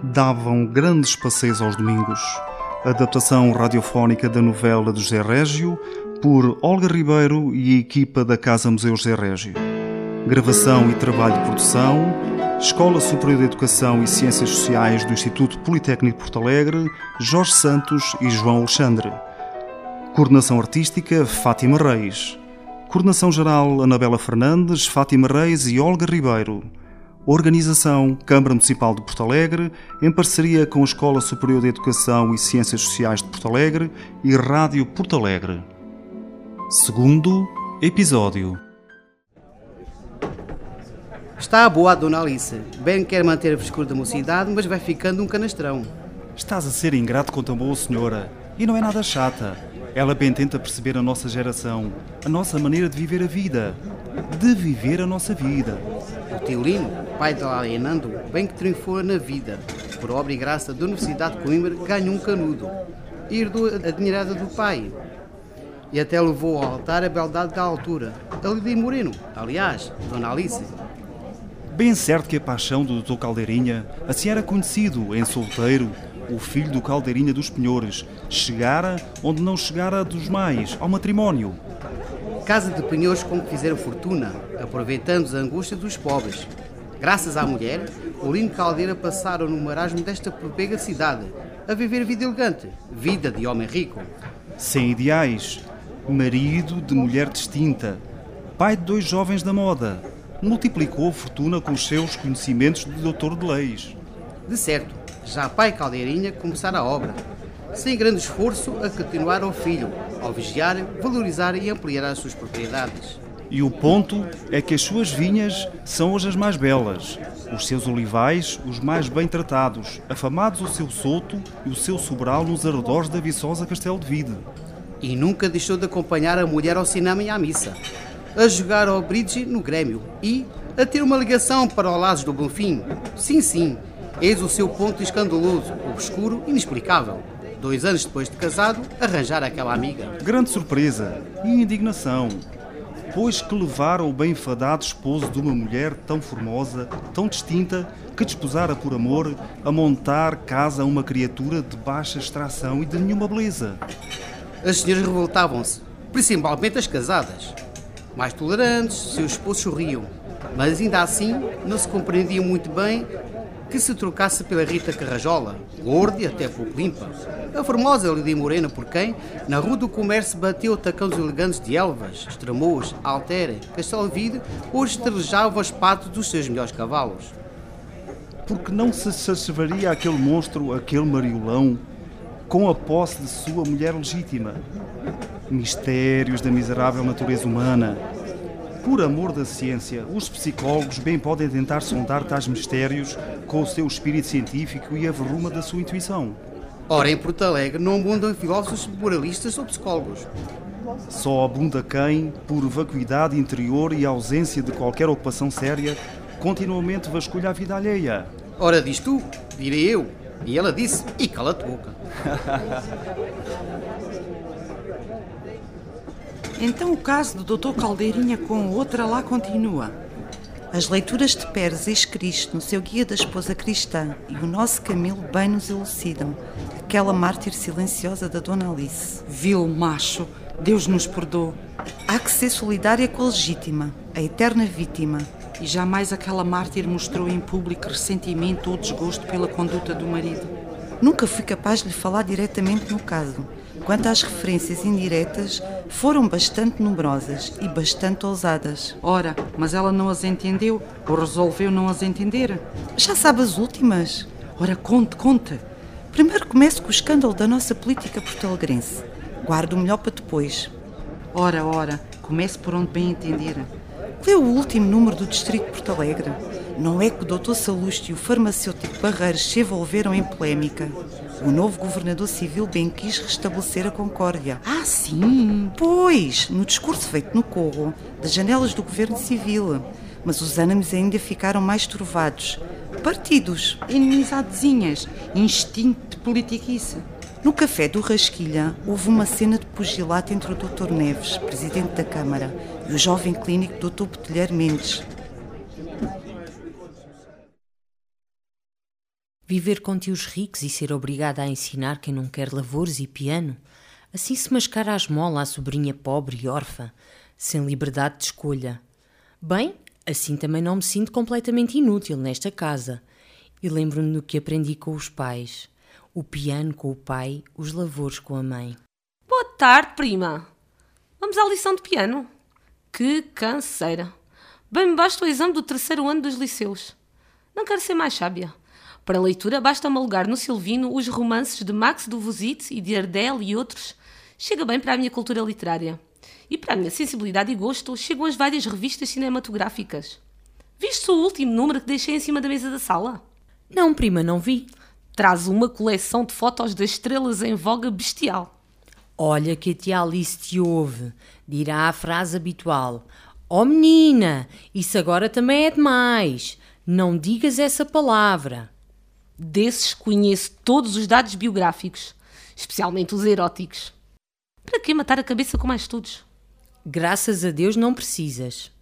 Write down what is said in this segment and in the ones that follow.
davam grandes passeios aos domingos. Adaptação radiofónica da novela de José Régio, por Olga Ribeiro e a equipa da Casa Museu José Régio. Gravação e trabalho de produção, Escola Superior de Educação e Ciências Sociais do Instituto Politécnico de Porto Alegre, Jorge Santos e João Alexandre. Coordenação artística, Fátima Reis. Coordenação geral, Anabela Fernandes, Fátima Reis e Olga Ribeiro. Organização, Câmara Municipal de Porto Alegre, em parceria com a Escola Superior de Educação e Ciências Sociais de Porto Alegre e Rádio Porto Alegre. Segundo episódio. Está boa a Dona Alice. Bem quer manter a frescura da mocidade, mas vai ficando um canastrão. Estás a ser ingrato com tão boa senhora. E não é nada chata. Ela bem tenta perceber a nossa geração, a nossa maneira de viver a vida. De viver a nossa vida. O tio Lino, pai de Lália Nando, bem que triunfou na vida. Por obra e graça da Universidade de Coimbra, ganhou um canudo. E herdou a dinheirada do pai. E até levou ao altar a beldade da altura, a Lidia Moreno, aliás, Dona Alice. Bem certo que a paixão do Dr. Caldeirinha, assim era conhecido, em solteiro, o filho do Caldeirinha dos Penhores, chegara onde não chegara dos mais, ao matrimónio. Casa de penhores com que fizeram fortuna, aproveitando as angústias dos pobres. Graças à mulher, o Lino Caldeira passaram no marasmo desta propega cidade, a viver vida elegante, vida de homem rico. Sem ideais, marido de mulher distinta, pai de 2 jovens da moda, multiplicou a fortuna com os seus conhecimentos de doutor de leis. De certo, já pai Caldeirinha começara a obra, sem grande esforço a continuar ao filho, ao vigiar, valorizar e ampliar as suas propriedades. E o ponto é que as suas vinhas são hoje as mais belas, os seus olivais os mais bem tratados, afamados o seu Souto e o seu Sobral nos arredores da viçosa Castelo de Vide. E nunca deixou de acompanhar a mulher ao cinema e à missa, a jogar ao bridge no Grêmio e a ter uma ligação para o Lajes do Bonfim. Sim, eis o seu ponto escandaloso, obscuro, inexplicável. 2 anos depois de casado, arranjar aquela amiga. Grande surpresa e indignação, pois que levaram o bem fadado esposo de uma mulher tão formosa, tão distinta, que desposara por amor a montar casa a uma criatura de baixa extração e de nenhuma beleza. As senhoras revoltavam-se, principalmente as casadas. Mais tolerantes, seus esposos sorriam, mas ainda assim não se compreendiam muito bem que se trocasse pela Rita Carrajola, gorda e até pouco limpa. A formosa Lidia Morena, por quem, na Rua do Comércio, bateu o tacão dos elegantes de Elvas, Estremoz, Altere, Castelo de Vide, hoje estrelejava os patos dos seus melhores cavalos. Porque não se satisfaria aquele monstro, aquele mariolão, com a posse de sua mulher legítima? Mistérios da miserável natureza humana. Por amor da ciência, os psicólogos bem podem tentar sondar tais mistérios com o seu espírito científico e a verruma da sua intuição. Ora, em Porto Alegre não abundam filósofos moralistas ou psicólogos. Só abunda quem, por vacuidade interior e ausência de qualquer ocupação séria, continuamente vasculha a vida alheia. Ora, diz tu, direi eu. E ela disse, e cala-te boca. Então o caso do Dr. Caldeirinha com outra lá continua. As leituras de Pérez e Cristo no seu Guia da Esposa Cristã e o nosso Camilo bem nos elucidam aquela mártir silenciosa da Dona Alice. Vil macho, Deus nos perdoe. Há que ser solidária com a legítima, a eterna vítima. E jamais aquela mártir mostrou em público ressentimento ou desgosto pela conduta do marido. Nunca fui capaz de lhe falar diretamente no caso. Quanto às referências indiretas, foram bastante numerosas e bastante ousadas. Ora, mas ela não as entendeu ou resolveu não as entender? Já sabe as últimas? Ora, conte. Primeiro começo com o escândalo da nossa política porto-alegrense. Guardo o melhor para depois. Ora, comece por onde bem entender. Leu o último número do Distrito de Porto Alegre? Não é que o Dr. Salustio e o farmacêutico Barreiros se envolveram em polémica. O novo governador civil bem quis restabelecer a concórdia. Ah, sim? Pois, no discurso feito no Corro, das janelas do governo civil. Mas os ânimos ainda ficaram mais turvados. Partidos. Inimizadezinhas. Instinto de politiquice. No café do Rasquilha, houve uma cena de pugilato entre o Dr. Neves, presidente da Câmara, e o jovem clínico Dr. Botelheiro Mendes. Viver com tios ricos e ser obrigada a ensinar quem não quer lavores e piano? Assim se mascara a esmola à sobrinha pobre e órfã, sem liberdade de escolha. Bem, assim também não me sinto completamente inútil nesta casa. E lembro-me do que aprendi com os pais. O piano com o pai, os lavores com a mãe. Boa tarde, prima. Vamos à lição de piano? Que canseira. Bem me basta o exame do 3º ano dos liceus. Não quero ser mais sábia. Para a leitura basta-me alugar no Silvino os romances de Max Duvuzit e de Ardel e outros. Chega bem para a minha cultura literária. E para a minha sensibilidade e gosto chegam as várias revistas cinematográficas. Viste o último número que deixei em cima da mesa da sala? Não, prima, não vi. Traz uma coleção de fotos das estrelas em voga bestial. Olha que a tia Alice te ouve. Dirá a frase habitual. Oh menina, isso agora também é demais. Não digas essa palavra. Desses conheço todos os dados biográficos, especialmente os eróticos. Para que matar a cabeça com mais estudos? Graças a Deus não precisas.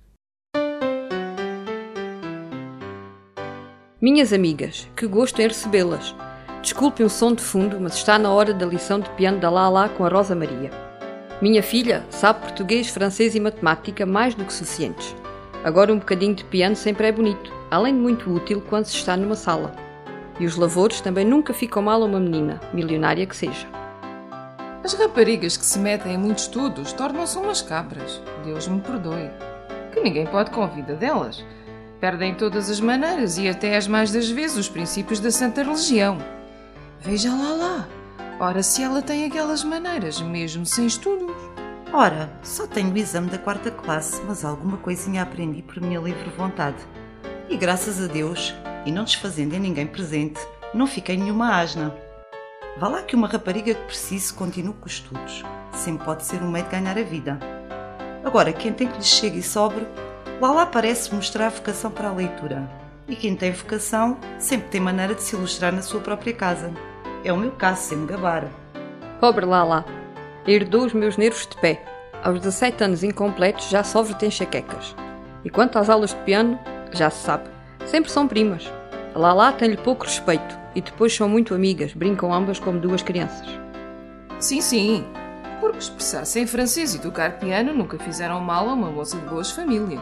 Minhas amigas, que gosto em recebê-las. Desculpe o som de fundo, mas está na hora da lição de piano da Lala com a Rosa Maria. Minha filha sabe português, francês e matemática mais do que suficientes. Agora um bocadinho de piano sempre é bonito, além de muito útil quando se está numa sala. E os lavores também nunca ficam mal a uma menina, milionária que seja. As raparigas que se metem em muitos estudos tornam-se umas cabras. Deus me perdoe. Que ninguém pode com a vida delas. Perdem todas as maneiras e até as mais das vezes os princípios da santa religião. Veja lá. Ora, se ela tem aquelas maneiras, mesmo sem estudos. Ora, só tenho o exame da 4ª classe, mas alguma coisinha aprendi por minha livre vontade. E graças a Deus, e não desfazendo em ninguém presente, não fiquei nenhuma asna. Vá lá que uma rapariga que precise continue com os estudos. Sempre pode ser um meio de ganhar a vida. Agora, quem tem que lhe chegue e sobre, lá parece mostrar vocação para a leitura. E quem tem vocação sempre tem maneira de se ilustrar na sua própria casa. É o meu caso, sem me gabar. Pobre Lala, herdou os meus nervos de pé. Aos 17 anos incompletos já sofre de enxaquecas. E quanto às aulas de piano, já se sabe, sempre são primas. A Lala tem-lhe pouco respeito e depois são muito amigas, brincam ambas como duas crianças. Sim, porque expressar-se em francês e tocar piano nunca fizeram mal a uma moça de boas famílias.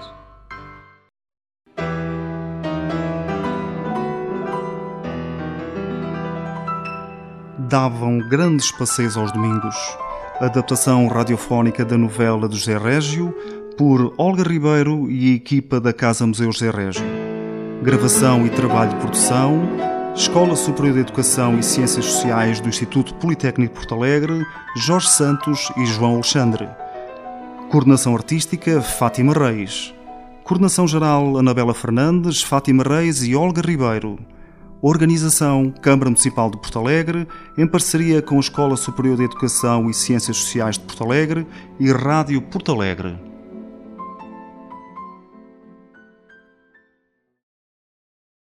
Davam grandes passeios aos domingos. Adaptação radiofónica da novela de José Régio por Olga Ribeiro e a equipa da Casa Museu José Régio. Gravação e trabalho de produção, Escola Superior de Educação e Ciências Sociais do Instituto Politécnico de Porto Alegre, Jorge Santos e João Alexandre. Coordenação artística, Fátima Reis. Coordenação geral, Anabela Fernandes, Fátima Reis e Olga Ribeiro. Organização, Câmara Municipal de Porto Alegre, em parceria com a Escola Superior de Educação e Ciências Sociais de Porto Alegre e Rádio Porto Alegre.